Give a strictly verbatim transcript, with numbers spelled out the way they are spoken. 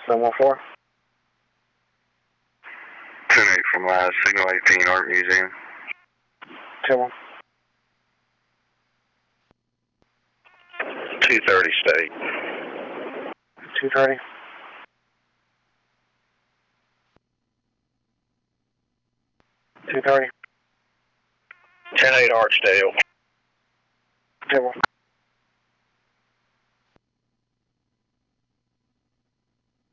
seven one four. ten eight from last, Signal eighteen, Art Museum. ten one. two thirty State. two thirty. two thirty. ten eight Archdale. ten one.